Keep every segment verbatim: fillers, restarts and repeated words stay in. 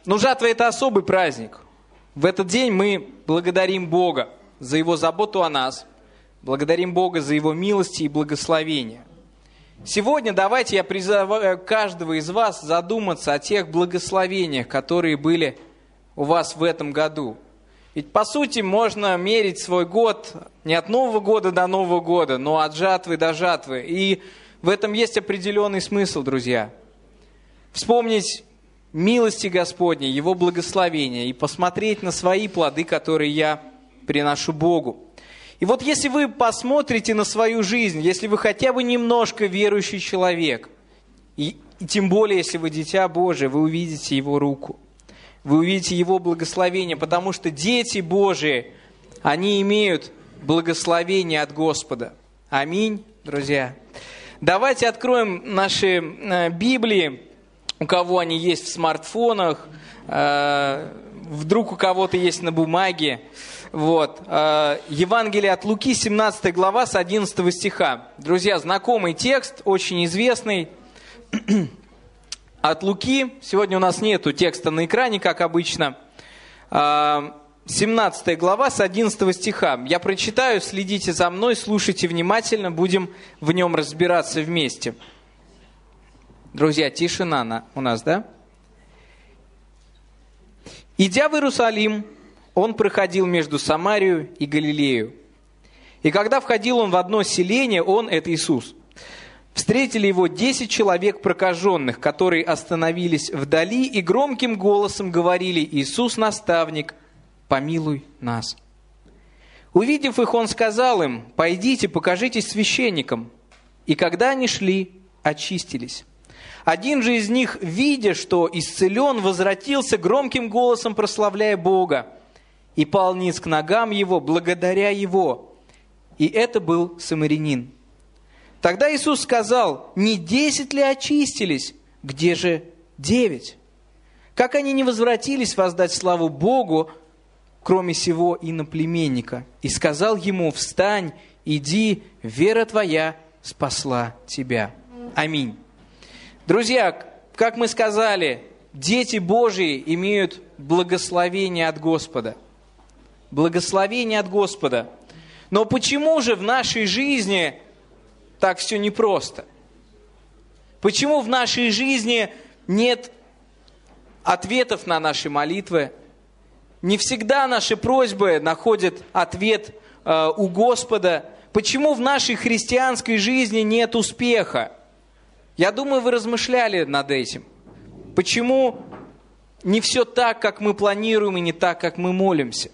Но жатва – это особый праздник. В этот день мы благодарим Бога за Его заботу о нас, благодарим Бога за Его милости и благословения. Сегодня давайте я призываю каждого из вас задуматься о тех благословениях, которые были у вас в этом году. Ведь, по сути, можно мерить свой год не от Нового года до Нового года, но от жатвы до жатвы. И в этом есть определенный смысл, друзья. Вспомнить милости Господней, Его благословения и посмотреть на свои плоды, которые я приношу Богу. И вот если вы посмотрите на свою жизнь, если вы хотя бы немножко верующий человек, и, и тем более, если вы дитя Божие, вы увидите Его руку. Вы увидите Его благословение, потому что дети Божии, они имеют благословение от Господа. Аминь, друзья. Давайте откроем наши э, Библии, у кого они есть в смартфонах, э, вдруг у кого-то есть на бумаге. Вот. Э, Евангелие от Луки, семнадцатая глава, с одиннадцатого стиха. Друзья, знакомый текст, очень известный. От Луки, сегодня у нас нету текста на экране, как обычно, семнадцатая глава с одиннадцатого стиха. Я прочитаю, следите за мной, слушайте внимательно, будем в нем разбираться вместе. Друзья, тишина у нас, да? «Идя в Иерусалим, он проходил между Самарию и Галилею. И когда входил он в одно селение, он, это Иисус, встретили его десять человек прокаженных, которые остановились вдали и громким голосом говорили: «Иисус, наставник, помилуй нас». Увидев их, он сказал им: «Пойдите, покажитесь священникам». И когда они шли, очистились. Один же из них, видя, что исцелен, возвратился громким голосом, прославляя Бога, и пал ниц к ногам его, благодаря его. И это был самарянин. Тогда Иисус сказал: «Не десять ли очистились? Где же девять? Как они не возвратились воздать славу Богу, кроме сего иноплеменника? И сказал ему: встань, иди, вера твоя спасла тебя». Аминь. Друзья, как мы сказали, дети Божьи имеют благословение от Господа. Благословение от Господа. Но почему же в нашей жизни так все непросто? Почему в нашей жизни нет ответов на наши молитвы? Не всегда наши просьбы находят ответ э, у Господа. Почему в нашей христианской жизни нет успеха? Я думаю, вы размышляли над этим. Почему не все так, как мы планируем, и не так, как мы молимся?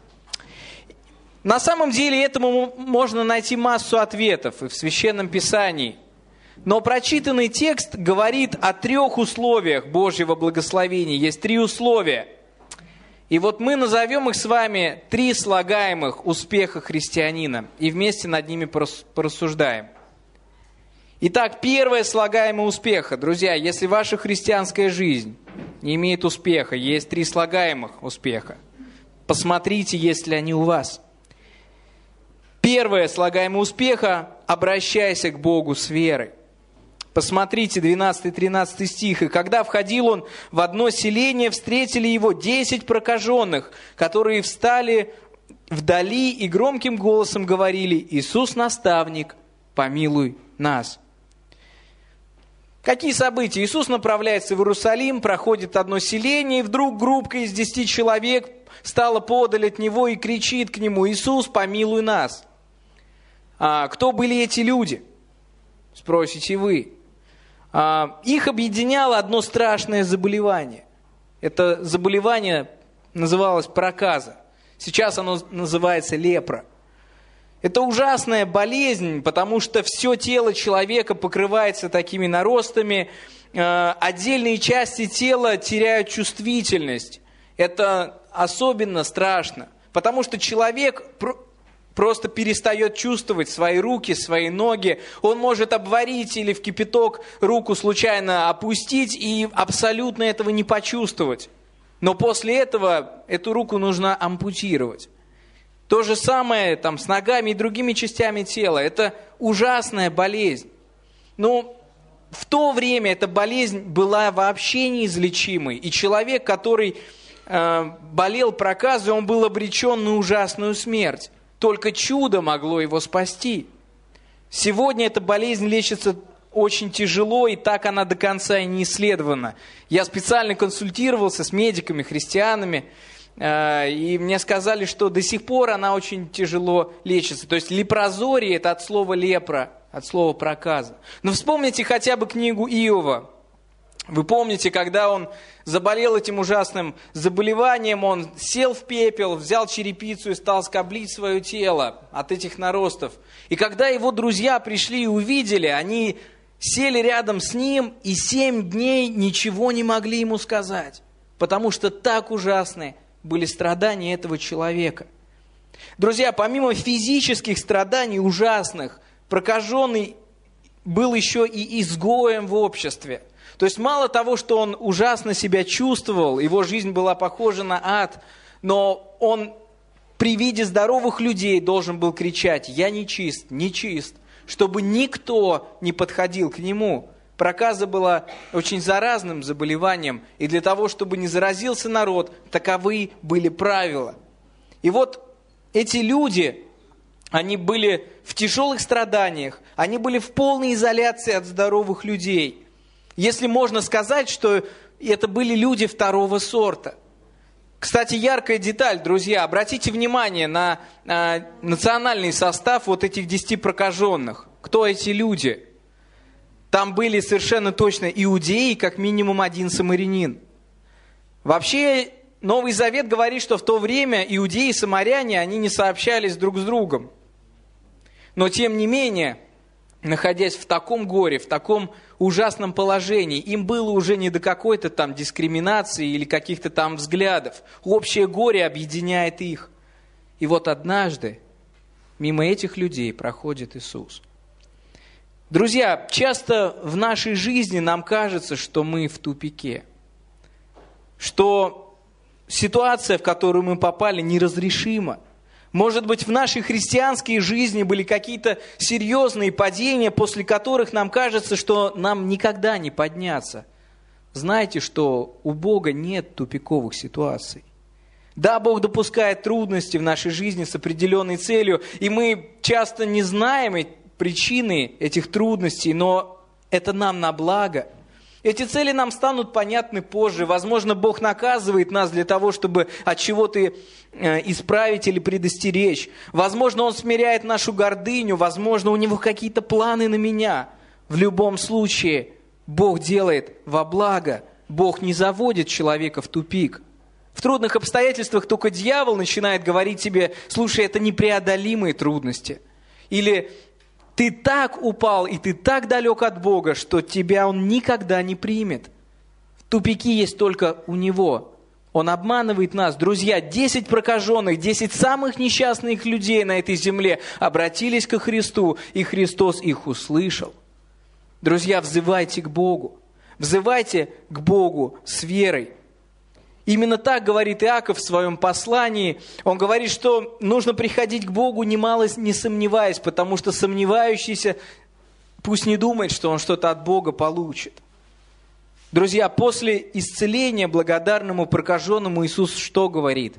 На самом деле этому можно найти массу ответов и в Священном Писании. Но прочитанный текст говорит о трех условиях Божьего благословения. Есть три условия. И вот мы назовем их с вами три слагаемых успеха христианина. И вместе над ними порассуждаем. Итак, первое слагаемое успеха. Друзья, если ваша христианская жизнь не имеет успеха, есть три слагаемых успеха. Посмотрите, есть ли они у вас. Первое слагаемое успеха – обращайся к Богу с верой. Посмотрите, двенадцатый-тринадцатый стих. «И когда входил он в одно селение, встретили его десять прокаженных, которые встали вдали и громким голосом говорили: Иисус, наставник, помилуй нас». Какие события? Иисус направляется в Иерусалим, проходит одно селение, и вдруг группка из десяти человек стала подаль от него и кричит к нему: «Иисус, помилуй нас». А кто были эти люди? Спросите вы. А, их объединяло одно страшное заболевание. Это заболевание называлось проказа. Сейчас оно называется лепра. Это ужасная болезнь, потому что все тело человека покрывается такими наростами, отдельные части тела теряют чувствительность. Это особенно страшно, потому что человек просто перестает чувствовать свои руки, свои ноги. Он может обварить или в кипяток руку случайно опустить и абсолютно этого не почувствовать. Но после этого эту руку нужно ампутировать. То же самое там, с ногами и другими частями тела. Это ужасная болезнь. Ну, в то время эта болезнь была вообще неизлечимой. И человек, который э, болел проказой, он был обречен на ужасную смерть. Только чудо могло его спасти. Сегодня эта болезнь лечится очень тяжело, и так она до конца и не исследована. Я специально консультировался с медиками, христианами, э, и мне сказали, что до сих пор она очень тяжело лечится. То есть лепрозорий – это от слова лепра, от слова проказа. Но вспомните хотя бы книгу Иова. Вы помните, когда он заболел этим ужасным заболеванием, он сел в пепел, взял черепицу и стал скоблить свое тело от этих наростов. И когда его друзья пришли и увидели, они сели рядом с ним и семь дней ничего не могли ему сказать, потому что так узрастны были страдания этого человека. Друзья, помимо физических страданий ужасных, прокаженный был еще и изгоем в обществе. То есть мало того, что он ужасно себя чувствовал, его жизнь была похожа на ад, но он при виде здоровых людей должен был кричать: «Я нечист, нечист», чтобы никто не подходил к нему. Проказа была очень заразным заболеванием, и для того, чтобы не заразился народ, таковы были правила. И вот эти люди, они были в тяжелых страданиях, они были в полной изоляции от здоровых людей. Если можно сказать, что это были люди второго сорта. Кстати, яркая деталь, друзья, обратите внимание на э, национальный состав вот этих десяти прокаженных. Кто эти люди? Там были совершенно точно иудеи, как минимум один самарянин. Вообще, Новый Завет говорит, что в то время иудеи и самаряне, они не сообщались друг с другом. Но тем не менее, находясь в таком горе, в таком ужасном положении, им было уже не до какой-то там дискриминации или каких-то там взглядов. Общее горе объединяет их. И вот однажды мимо этих людей проходит Иисус. Друзья, часто в нашей жизни нам кажется, что мы в тупике, что ситуация, в которую мы попали, неразрешима. Может быть, в нашей христианской жизни были какие-то серьезные падения, после которых нам кажется, что нам никогда не подняться. Знайте, что у Бога нет тупиковых ситуаций. Да, Бог допускает трудности в нашей жизни с определенной целью, и мы часто не знаем причины этих трудностей, но это нам на благо. Эти цели нам станут понятны позже. Возможно, Бог наказывает нас для того, чтобы от чего-то исправить или предостеречь. Возможно, Он смиряет нашу гордыню. Возможно, у Него какие-то планы на меня. В любом случае, Бог делает во благо. Бог не заводит человека в тупик. В трудных обстоятельствах только дьявол начинает говорить тебе: слушай, это непреодолимые трудности. Или ты так упал, и ты так далек от Бога, что тебя Он никогда не примет. Тупики есть только у Него. Он обманывает нас. Друзья, десять прокаженных, десять самых несчастных людей на этой земле обратились ко Христу, и Христос их услышал. Друзья, взывайте к Богу. Взывайте к Богу с верой. Именно так говорит Иаков в своем послании. Он говорит, что нужно приходить к Богу, немало не сомневаясь, потому что сомневающийся пусть не думает, что он что-то от Бога получит. Друзья, после исцеления благодарному прокаженному Иисус что говорит?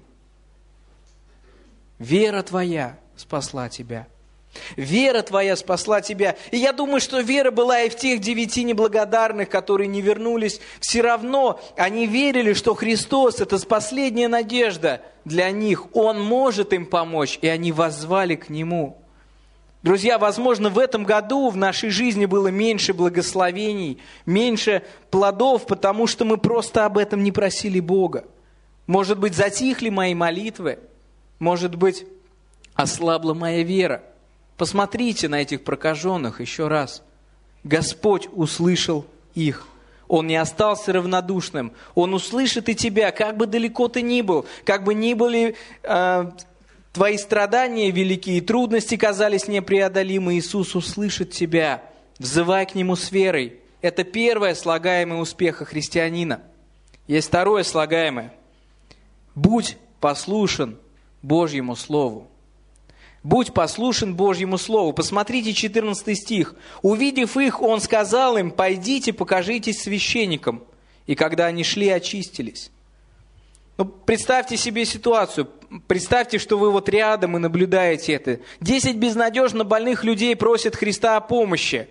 Вера твоя спасла тебя. Вера твоя спасла тебя. И я думаю, что вера была и в тех девяти неблагодарных, которые не вернулись. Все равно они верили, что Христос – это последняя надежда для них. Он может им помочь, и они воззвали к Нему. Друзья, возможно, в этом году в нашей жизни было меньше благословений, меньше плодов, потому что мы просто об этом не просили Бога. Может быть, затихли мои молитвы, может быть, ослабла моя вера. Посмотрите на этих прокаженных еще раз. Господь услышал их. Он не остался равнодушным. Он услышит и тебя, как бы далеко ты ни был, как бы ни были э, твои страдания великие, трудности казались непреодолимы. Иисус услышит тебя. Взывай к Нему с верой. Это первое слагаемое успеха христианина. Есть второе слагаемое. Будь послушен Божьему Слову. будь послушен Божьему Слову. Посмотрите четырнадцатый стих. «Увидев их, он сказал им, пойдите, покажитесь священникам. И когда они шли, очистились». Ну, представьте себе ситуацию. Представьте, что вы вот рядом и наблюдаете это. Десять безнадежно больных людей просят Христа о помощи.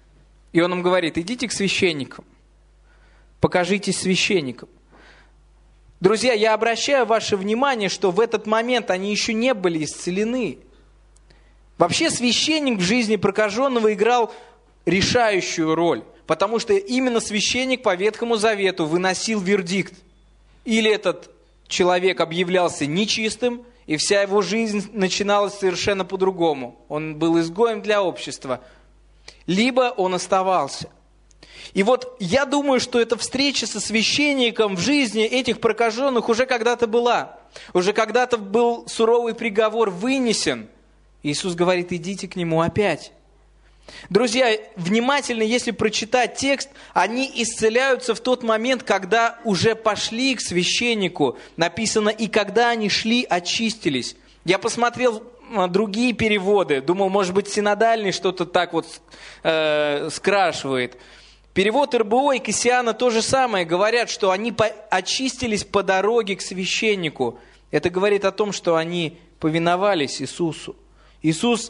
И он им говорит, идите к священникам. Покажитесь священникам. Друзья, я обращаю ваше внимание, что в этот момент они еще не были исцелены. Вообще священник в жизни прокаженного играл решающую роль, потому что именно священник по Ветхому Завету выносил вердикт. Или этот человек объявлялся нечистым, и вся его жизнь начиналась совершенно по-другому. Он был изгоем для общества. Либо он оставался. И вот я думаю, что эта встреча со священником в жизни этих прокаженных уже когда-то была. Уже когда-то был суровый приговор вынесен. Иисус говорит, идите к нему опять. Друзья, внимательно, если прочитать текст, они исцеляются в тот момент, когда уже пошли к священнику. Написано, и когда они шли, очистились. Я посмотрел другие переводы, думал, может быть, синодальный что-то так вот э, скрашивает. Перевод эр бэ о и Кассиана то же самое. Говорят, что они по- очистились по дороге к священнику. Это говорит о том, что они повиновались Иисусу. Иисус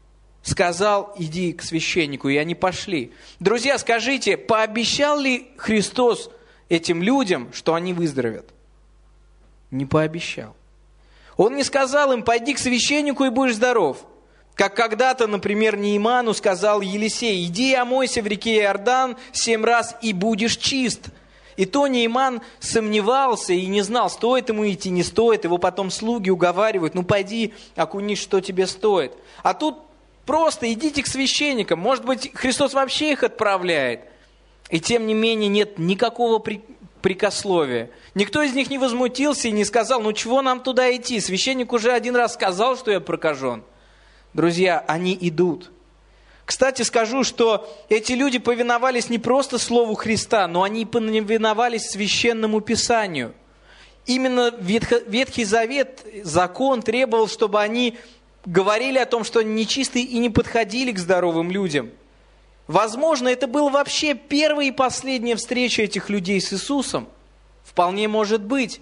сказал, иди к священнику, и они пошли. Друзья, скажите, пообещал ли Христос этим людям, что они выздоровеют? Не пообещал. Он не сказал им, пойди к священнику и будешь здоров. Как когда-то, например, Неиману сказал Елисей, иди и омойся в реке Иордан семь раз и будешь чист. И то Неиман сомневался и не знал, стоит ему идти, не стоит. Его потом слуги уговаривают, ну пойди, окунись, что тебе стоит. А тут просто идите к священникам. Может быть, Христос вообще их отправляет. И тем не менее нет никакого при... прикословия. Никто из них не возмутился и не сказал, ну чего нам туда идти? Священник уже один раз сказал, что я прокажен. Друзья, они идут. Кстати, скажу, что эти люди повиновались не просто Слову Христа, но они повиновались Священному Писанию. Именно Ветхий Завет, закон требовал, чтобы они говорили о том, что они нечистые и не подходили к здоровым людям. Возможно, это была вообще первая и последняя встреча этих людей с Иисусом. Вполне может быть.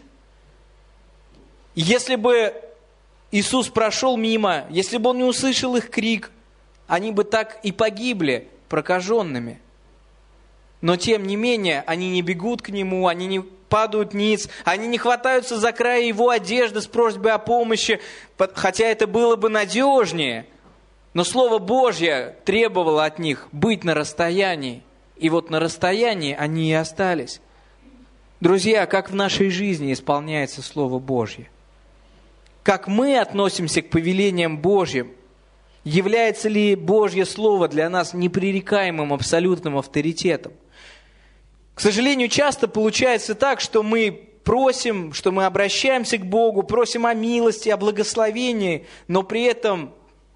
Если бы Иисус прошел мимо, если бы Он не услышал их крик, они бы так и погибли прокаженными. Но тем не менее, они не бегут к Нему, они не падают ниц, они не хватаются за край Его одежды с просьбой о помощи, хотя это было бы надежнее. Но Слово Божье требовало от них быть на расстоянии. И вот на расстоянии они и остались. Друзья, как в нашей жизни исполняется Слово Божье? Как мы относимся к повелениям Божьим? Является ли Божье Слово для нас непререкаемым абсолютным авторитетом? К сожалению, часто получается так, что мы просим, что мы обращаемся к Богу, просим о милости, о благословении, но при этом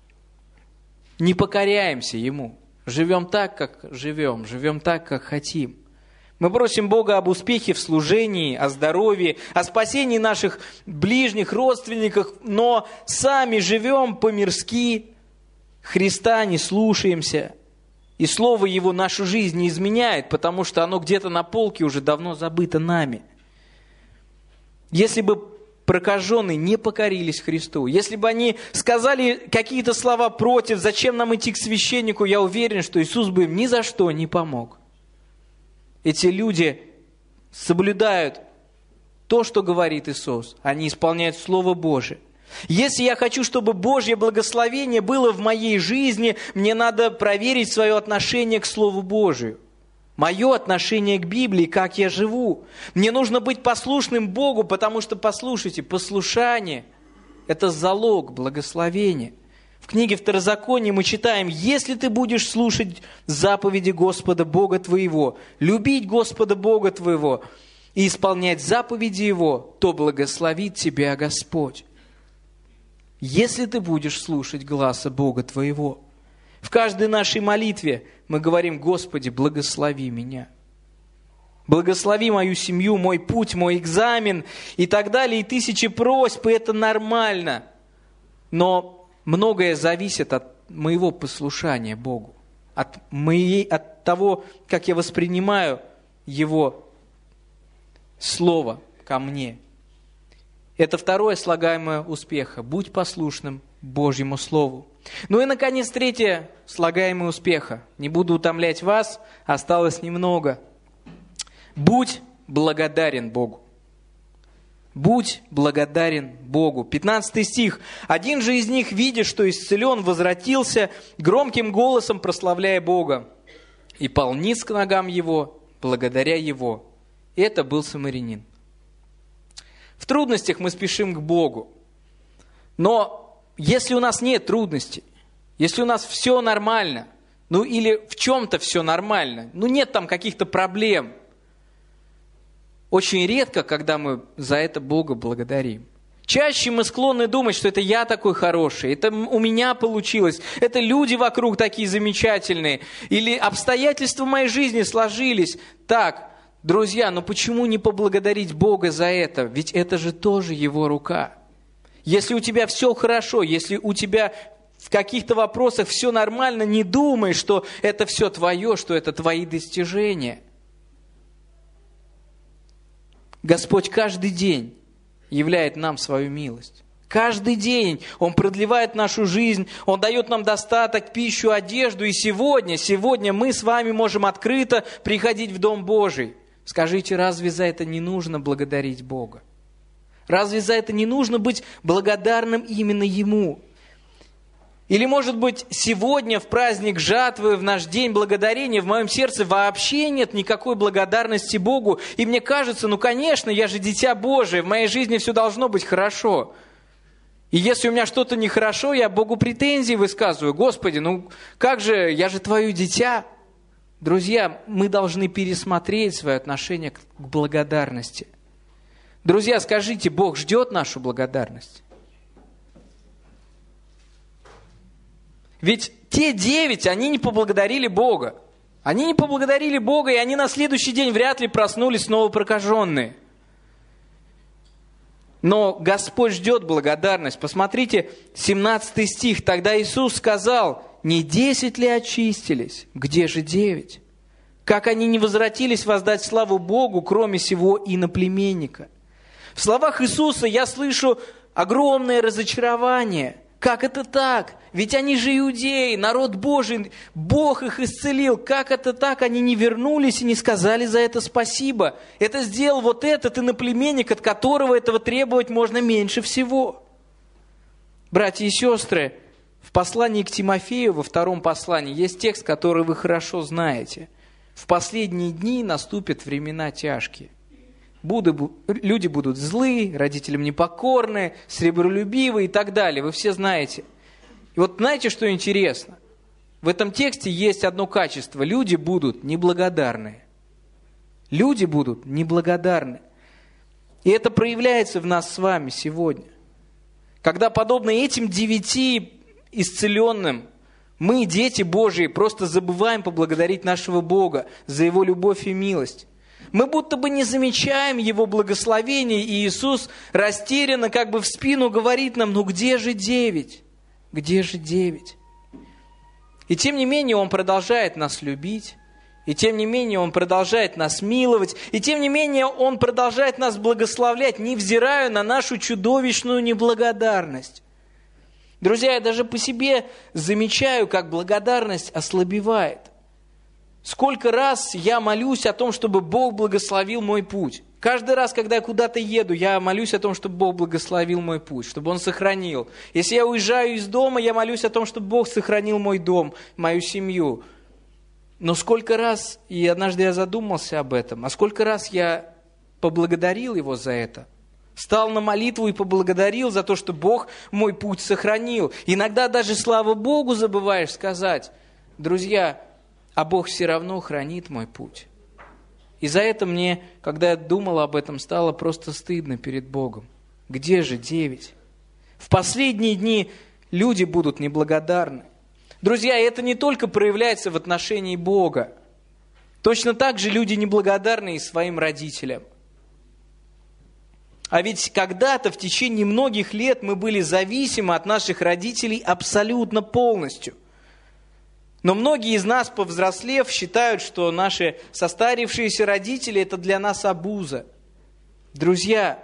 не покоряемся Ему. Живем так, как живем, живем так, как хотим. Мы просим Бога об успехе в служении, о здоровье, о спасении наших ближних, родственников, но сами живем по-мирски, Христа не слушаемся, и Слово Его нашу жизнь не изменяет, потому что оно где-то на полке уже давно забыто нами. Если бы прокаженные не покорились Христу, если бы они сказали какие-то слова против, зачем нам идти к священнику, я уверен, что Иисус бы им ни за что не помог. Эти люди соблюдают то, что говорит Иисус. Они исполняют Слово Божие. Если я хочу, чтобы Божье благословение было в моей жизни, мне надо проверить свое отношение к Слову Божию. Мое отношение к Библии, как я живу. Мне нужно быть послушным Богу, потому что, послушайте, послушание – это залог благословения. В книге Второзакония мы читаем, если ты будешь слушать заповеди Господа Бога твоего, любить Господа Бога твоего и исполнять заповеди Его, то благословит тебя Господь. Если ты будешь слушать гласа Бога твоего. В каждой нашей молитве мы говорим, Господи, благослови меня. Благослови мою семью, мой путь, мой экзамен и так далее, и тысячи просьб, и это нормально. Но многое зависит от моего послушания Богу, от, моей, от того, как я воспринимаю Его Слово ко мне. Это второе слагаемое успеха. Будь послушным Божьему Слову. Ну и, наконец, третье слагаемое успеха. Не буду утомлять вас, осталось немного. Будь благодарен Богу. Будь благодарен Богу. пятнадцатый стих. Один же из них, видя, что исцелен, возвратился, громким голосом прославляя Бога, и пал ниц к ногам его, благодаря его. Это был самарянин. В трудностях мы спешим к Богу. Но если у нас нет трудностей, если у нас все нормально, ну или в чем-то все нормально, ну нет там каких-то проблем, очень редко, когда мы за это Бога благодарим. Чаще мы склонны думать, что это я такой хороший, это у меня получилось, это люди вокруг такие замечательные, или обстоятельства моей жизни сложились так. Друзья, но почему не поблагодарить Бога за это? Ведь это же тоже Его рука. Если у тебя все хорошо, если у тебя в каких-то вопросах все нормально, не думай, что это все твое, что это твои достижения. Господь каждый день являет нам свою милость. Каждый день Он продлевает нашу жизнь, Он дает нам достаток, пищу, одежду. И сегодня, сегодня мы с вами можем открыто приходить в Дом Божий. Скажите, разве за это не нужно благодарить Бога? Разве за это не нужно быть благодарным именно Ему? Или, может быть, сегодня в праздник жатвы, в наш день благодарения, в моем сердце вообще нет никакой благодарности Богу. И мне кажется, ну, конечно, я же дитя Божие, в моей жизни все должно быть хорошо. И если у меня что-то нехорошо, я Богу претензии высказываю. Господи, ну как же, я же Твое дитя. Друзья, мы должны пересмотреть свое отношение к благодарности. Друзья, скажите, Бог ждет нашу благодарность? Ведь те девять, они не поблагодарили Бога. Они не поблагодарили Бога, и они на следующий день вряд ли проснулись снова прокаженные. Но Господь ждет благодарность. Посмотрите, семнадцатый стих. Тогда Иисус сказал: не десять ли очистились? Где же девять? Как они не возвратились воздать славу Богу, кроме сего иноплеменника? В словах Иисуса я слышу огромное разочарование. Как это так? Ведь они же иудеи, народ Божий, Бог их исцелил. Как это так? Они не вернулись и не сказали за это спасибо. Это сделал вот этот иноплеменник, от которого этого требовать можно меньше всего. Братья и сестры, в послании к Тимофею, во втором послании, есть текст, который вы хорошо знаете. В последние дни наступят времена тяжкие. Буду, люди будут злые, родителям непокорные, сребролюбивые и так далее. Вы все знаете. И вот знаете, что интересно? В этом тексте есть одно качество. Люди будут неблагодарные. Люди будут неблагодарны. И это проявляется в нас с вами сегодня. Когда, подобно этим девяти исцеленным, мы, дети Божьи, просто забываем поблагодарить нашего Бога за Его любовь и милость. Мы будто бы не замечаем Его благословений, и Иисус растерянно как бы в спину говорит нам: ну где же девять? Где же девять? И тем не менее Он продолжает нас любить, и тем не менее Он продолжает нас миловать, и тем не менее Он продолжает нас благословлять, невзирая на нашу чудовищную неблагодарность. Друзья, я даже по себе замечаю, как благодарность ослабевает. Сколько раз я молюсь о том, чтобы Бог благословил мой путь. Каждый раз, когда я куда-то еду, я молюсь о том, чтобы Бог благословил мой путь, чтобы Он сохранил. Если я уезжаю из дома, я молюсь о том, чтобы Бог сохранил мой дом, мою семью. Но сколько раз, и однажды я задумался об этом, а сколько раз я поблагодарил Его за это. Стал на молитву и поблагодарил за то, что Бог мой путь сохранил. Иногда даже слава Богу забываешь сказать. Друзья, а Бог все равно хранит мой путь. И за это мне, когда я думал об этом, стало просто стыдно перед Богом. Где же девять? В последние дни люди будут неблагодарны. Друзья, это не только проявляется в отношении Бога. Точно так же люди неблагодарны и своим родителям. А ведь когда-то в течение многих лет мы были зависимы от наших родителей абсолютно полностью. Но многие из нас, повзрослев, считают, что наши состарившиеся родители – это для нас обуза. Друзья,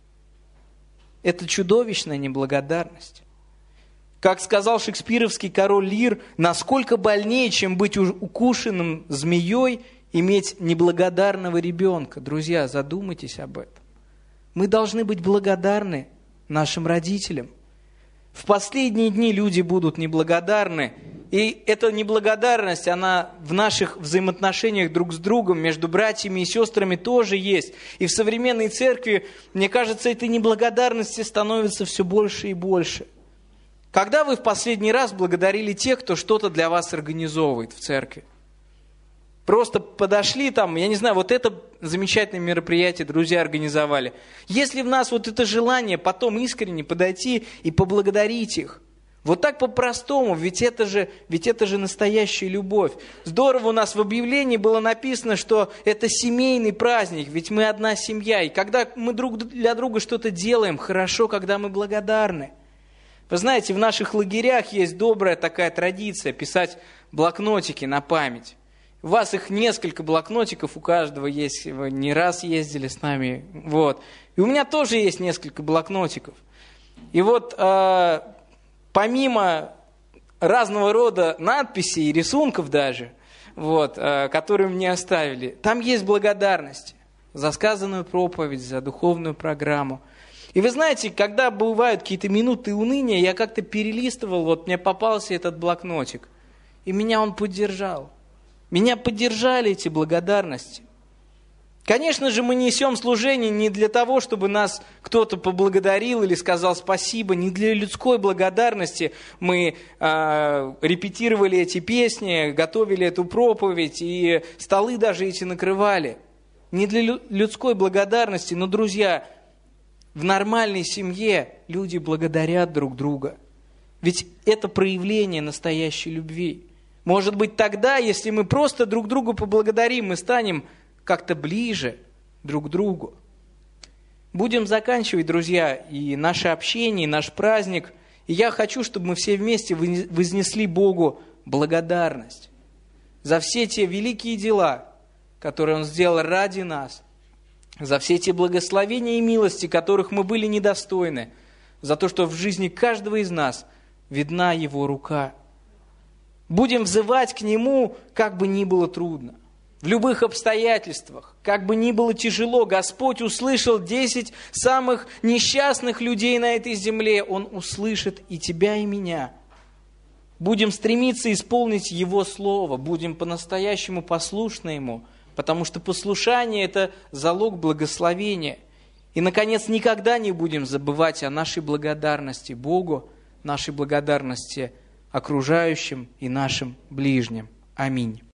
это чудовищная неблагодарность. Как сказал шекспировский король Лир, насколько больнее, чем быть укушенным змеей, иметь неблагодарного ребенка. Друзья, задумайтесь об этом. Мы должны быть благодарны нашим родителям. В последние дни люди будут неблагодарны. И эта неблагодарность, она в наших взаимоотношениях друг с другом, между братьями и сестрами тоже есть. И в современной церкви, мне кажется, этой неблагодарности становится все больше и больше. Когда вы в последний раз благодарили тех, кто что-то для вас организовывает в церкви? Просто подошли там, я не знаю, вот это замечательное мероприятие друзья организовали. Если в нас вот это желание потом искренне подойти и поблагодарить их, вот так по-простому, ведь это же, ведь это же настоящая любовь. Здорово, у нас в объявлении было написано, что это семейный праздник, ведь мы одна семья. И когда мы друг для друга что-то делаем, хорошо, когда мы благодарны. Вы знаете, в наших лагерях есть добрая такая традиция писать блокнотики на память. У вас их несколько блокнотиков, у каждого есть, вы не раз ездили с нами. Вот. И у меня тоже есть несколько блокнотиков. И вот э, помимо разного рода надписей и рисунков даже, вот, э, которые мне оставили, там есть благодарность за сказанную проповедь, за духовную программу. И вы знаете, когда бывают какие-то минуты уныния, я как-то перелистывал, вот мне попался этот блокнотик, и меня он поддержал. Меня поддержали эти благодарности. Конечно же, мы несем служение не для того, чтобы нас кто-то поблагодарил или сказал спасибо, не для людской благодарности. Мы э, репетировали эти песни, готовили эту проповедь и столы даже эти накрывали. Не для людской благодарности, но, друзья, в нормальной семье люди благодарят друг друга. Ведь это проявление настоящей любви. Может быть, тогда, если мы просто друг другу поблагодарим, мы станем как-то ближе друг к другу. Будем заканчивать, друзья, и наше общение, и наш праздник. И я хочу, чтобы мы все вместе вознесли Богу благодарность за все те великие дела, которые Он сделал ради нас, за все те благословения и милости, которых мы были недостойны, за то, что в жизни каждого из нас видна Его рука. Будем взывать к Нему, как бы ни было трудно. В любых обстоятельствах, как бы ни было тяжело, Господь услышал десять самых несчастных людей на этой земле. Он услышит и тебя, и меня. Будем стремиться исполнить Его Слово, будем по-настоящему послушны Ему, потому что послушание – это залог благословения. И, наконец, никогда не будем забывать о нашей благодарности Богу, нашей благодарности окружающим и нашим ближним. Аминь.